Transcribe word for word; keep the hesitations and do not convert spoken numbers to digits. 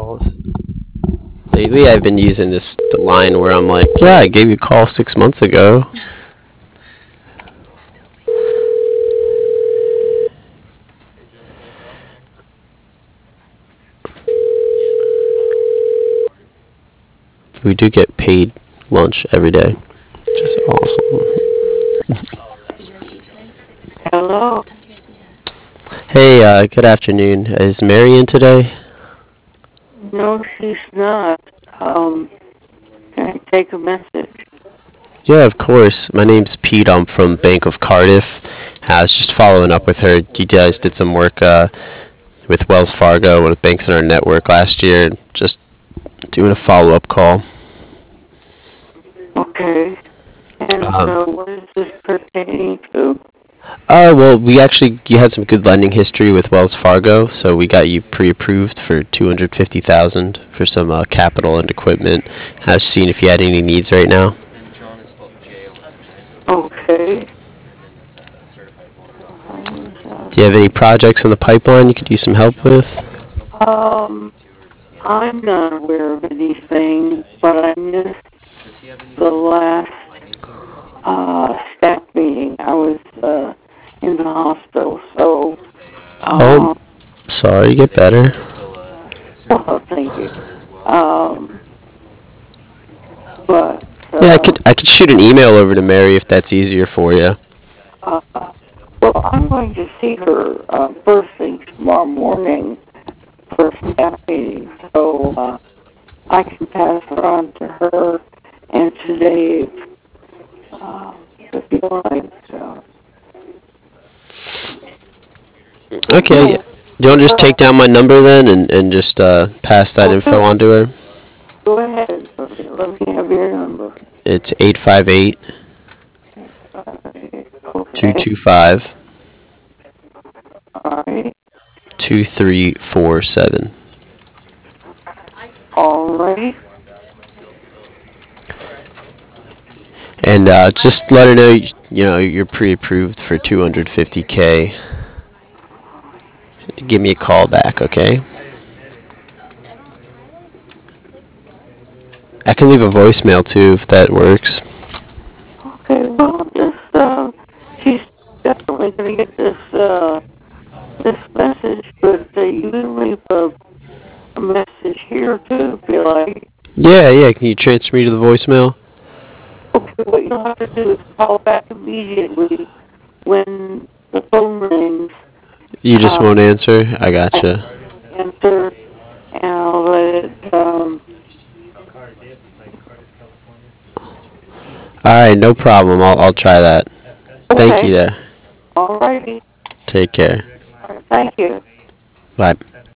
calls. Lately, I've been using this the line where I'm like, yeah, I gave you a call six months ago. We do get paid lunch every day, which is awesome. Hello. Hey, uh, good afternoon. Is Mary in today? No, she's not. Um, can I take a message? Yeah, of course. My name's Pete. I'm from Bank of Cardiff. I was just following up with her. You guys did some work uh, with Wells Fargo, one of the banks in our network last year. Just doing a follow-up call. Okay. And Um, uh, what is this pertaining to? Uh, well, we actually you had some good lending history with Wells Fargo, so we got you pre-approved for two hundred fifty thousand for some uh, capital and equipment. I was seeing if you had any needs right now. Okay. Do you have any projects in the pipeline you could use some help with? Um, I'm not aware of anything, but I missed the last uh, staff meeting. I was uh, in the hospital, so Oh, um, sorry, get better. oh, thank you. Um, but Yeah, I uh, could I could shoot an email over to Mary if that's easier for you. uh, well, I'm going to see her uh, first thing tomorrow morning for a staff meeting, so uh, I can pass her on to her and to Dave uh, if you like. Uh, Okay, okay. do you want to just Uh, take down my number then and, and just uh, pass that well, info go, on to her? go ahead. Let me, let me have your number. It's eight five eight, Uh, two okay. two five, All right. two three four seven. All right. And uh, just let her know, you know, you're pre-approved for two hundred fifty k. Give me a call back, okay? I can leave a voicemail too if that works. Okay. Well, just uh, she's definitely going to get this uh, this message, but uh, you can leave a, a message here too if you like. Yeah, yeah. Can you transfer me to the voicemail? Okay, what you'll have to do is call back immediately when the phone rings. You just Uh, won't answer. I gotcha. answer, and I'll let it. Um, All right, no problem. I'll I'll try that. Thank okay, you there. all righty. Take care. All right, thank you. Bye.